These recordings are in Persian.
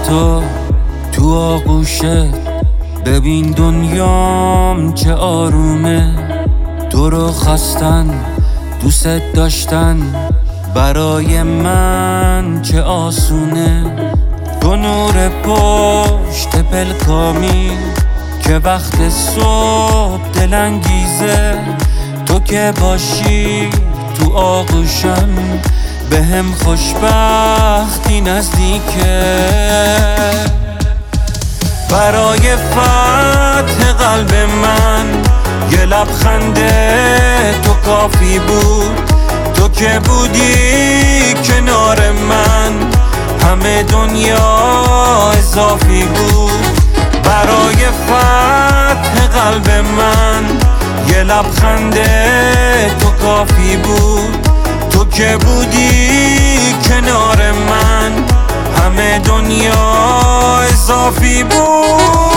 تو آغوشت، ببین دنیام چه آرومه. تو رو خواستن، دوست داشتن، برای من چه آسونه. تو نور پشت پلکامی که وقت صبح دلانگیزه. تو که باشی تو آغوشم، بهم خوشبختی نزدیکه. برای فتح قلب من یه لبخند تو کافی بود. تو که بودی کنار من، همه دنیا اضافی بود. برای فتح قلب من یه لبخند تو کافی بود. تو که بودی کنار من، همه دنیا اضافی بود.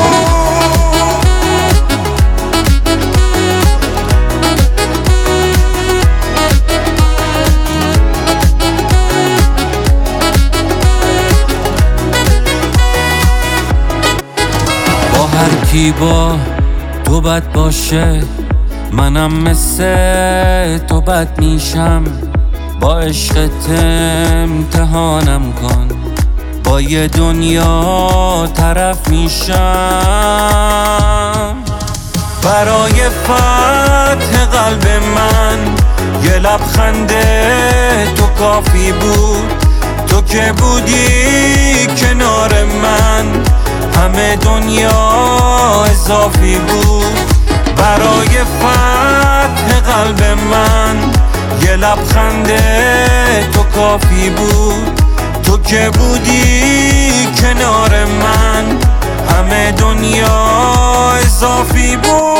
با هر کی با تو بد باشه، منم مثل تو بد میشم. با عشقت امتحانم کن، با یه دنیا طرف میشم. برای فتح قلب من یه لبخند تو کافی بود. تو که بودی کنار من، همه دنیا اضافی بود. برای فتح قلب من یه لبخند تو کافی بود. تو که بودی کنار من، همه دنیا اضافی بود.